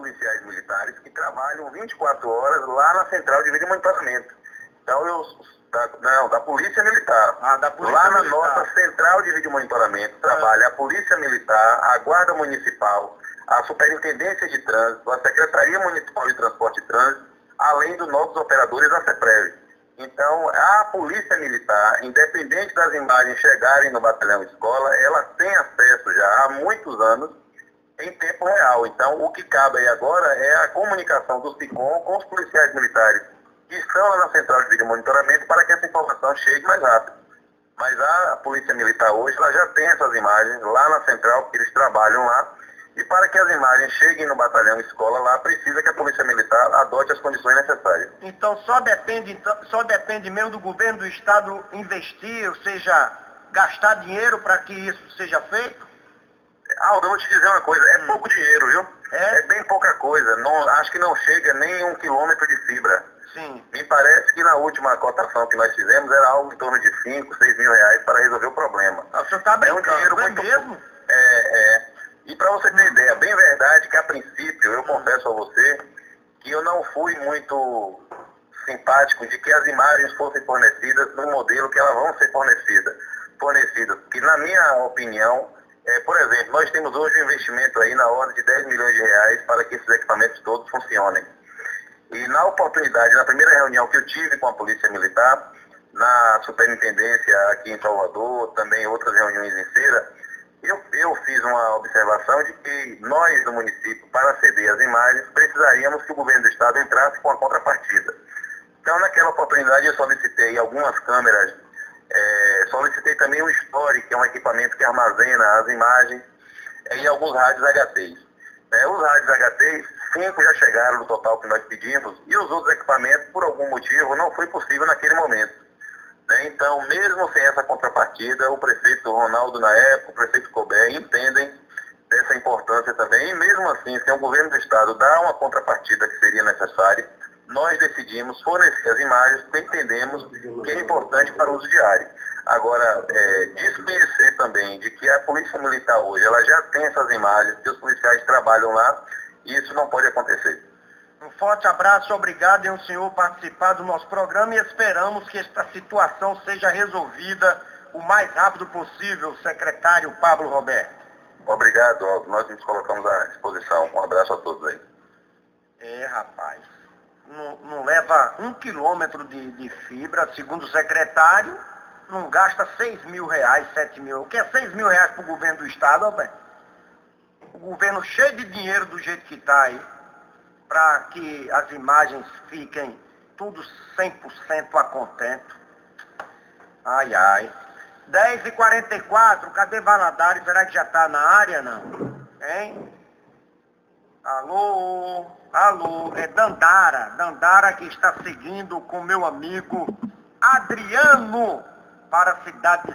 policiais militares que trabalham 24 horas lá na central de vídeo monitoramento. Então, da Polícia Militar. Da Polícia lá Militar. Na nossa central de vídeo monitoramento trabalha a Polícia Militar, a Guarda Municipal, a Superintendência de Trânsito, a Secretaria Municipal de Transporte e Trânsito, além dos nossos operadores da CEPREV. Então, a Polícia Militar, independente das imagens chegarem no batalhão escola, ela tem acesso já há muitos anos em tempo real. Então, o que cabe aí agora é a comunicação do SICOM com os policiais militares que estão lá na central de vídeo monitoramento para que essa informação chegue mais rápido. Mas a Polícia Militar hoje, ela já tem essas imagens lá na central, porque eles trabalham lá, e para que as imagens cheguem no batalhão escola lá, precisa que a Polícia Militar adote as condições necessárias. Então só depende mesmo do governo do estado investir, ou seja, gastar dinheiro para que isso seja feito? Aldo, eu vou te dizer uma coisa, é pouco dinheiro, viu? É bem pouca coisa, acho que não chega nem 1 quilômetro de fibra. Sim. Me parece que na última cotação que nós fizemos era algo em torno de 5, 6 mil reais para resolver o problema. O senhor está brincando, é um dinheiro muito mesmo? E para você ter ideia, bem verdade que a princípio, eu confesso a você, que eu não fui muito simpático de que as imagens fossem fornecidas no modelo que elas vão ser fornecidas. Porque na minha opinião, por exemplo, nós temos hoje um investimento aí na ordem de 10 milhões de reais para que esses equipamentos todos funcionem. E na oportunidade, na primeira reunião que eu tive com a Polícia Militar, na superintendência aqui em Salvador, também outras reuniões em Ceará, eu fiz uma observação de que nós do município, para ceder as imagens, precisaríamos que o governo do estado entrasse com a contrapartida. Então, naquela oportunidade, eu solicitei algumas câmeras, solicitei também o Story, que é um equipamento que armazena as imagens, e alguns rádios HTs. Os rádios HTs, 5 já chegaram no total que nós pedimos, e os outros equipamentos, por algum motivo, não foi possível naquele momento. Então, mesmo sem essa contrapartida, o prefeito Ronaldo, na época, o prefeito Couber, entendem dessa importância também. E mesmo assim, sem o governo do estado dar uma contrapartida que seria necessária, nós decidimos fornecer as imagens porque entendemos que é importante para o uso diário. Agora, desconhecer também de que a Polícia Militar hoje, ela já tem essas imagens, que os policiais trabalham lá, e isso não pode acontecer. Um forte abraço, obrigado em o senhor participar do nosso programa e esperamos que esta situação seja resolvida o mais rápido possível, secretário Pablo Roberto. Obrigado, Aldo. Nós nos colocamos à disposição. Um abraço a todos aí. Rapaz, não leva 1 quilômetro de fibra, segundo o secretário, não gasta 6 mil reais, 7 mil. O que é 6 mil reais para o governo do estado, Roberto? O governo cheio de dinheiro do jeito que está aí, para que as imagens fiquem tudo 100% a contento. Ai, ai. 10h44, cadê Valadares? Será que já está na área, não? Hein? Alô? É Dandara que está seguindo com meu amigo Adriano para a cidade de